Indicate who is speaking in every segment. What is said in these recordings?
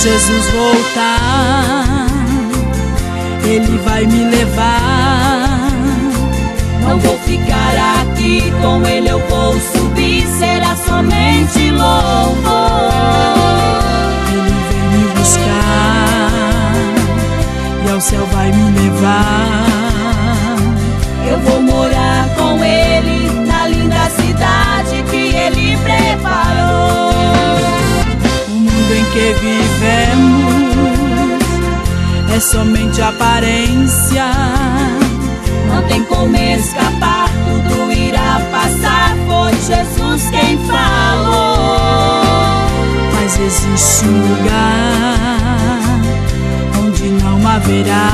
Speaker 1: Jesus voltar, Ele vai me levar.
Speaker 2: Não vou ficar aqui, com Ele eu vou subir, será somente louvor.
Speaker 1: Ele vem me buscar e ao céu vai me levar.
Speaker 2: Eu vou morar com Ele na linda cidade que Ele preparou.
Speaker 1: O mundo em que vivemos é somente aparência.
Speaker 2: Não tem como escapar, tudo irá passar. Foi Jesus quem falou.
Speaker 1: Mas existe um lugar onde não haverá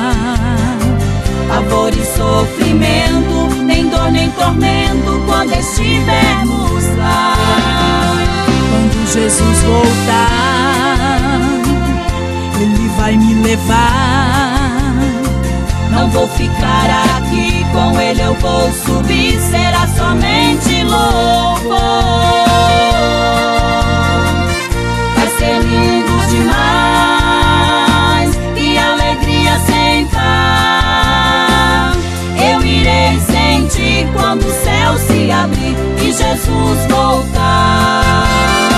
Speaker 2: pavor e sofrimento, nem dor nem tormento, quando estivermos lá.
Speaker 1: Quando Jesus voltar, Ele vai me levar.
Speaker 2: Não vou ficar aqui, com Ele eu vou subir, será somente louvor. Vai ser lindo demais, que alegria sem par. Eu irei sentir quando o céu se abrir e Jesus voltar.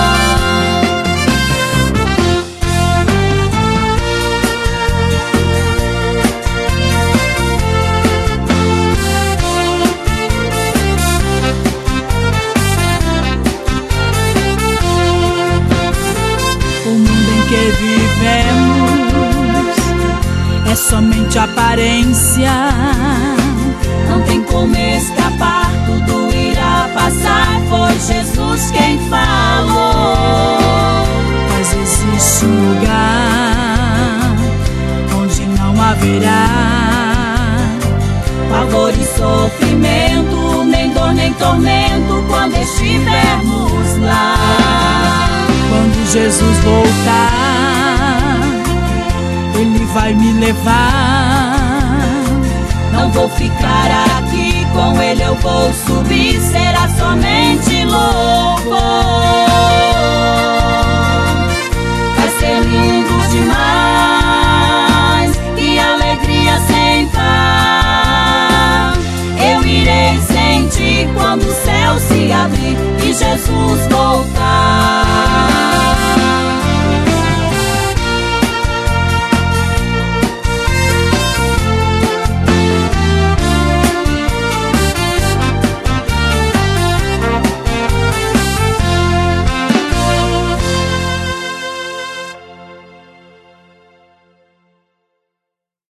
Speaker 1: Que vivemos é somente aparência.
Speaker 2: Não tem como escapar, tudo irá passar. Foi Jesus quem falou.
Speaker 1: Mas existe um lugar onde não haverá
Speaker 2: pavor e sofrimento, nem dor nem tormento, quando estivermos lá.
Speaker 1: Quando Jesus voltar, Ele vai me levar.
Speaker 2: Não vou ficar aqui, com Ele eu vou subir, será somente louvor.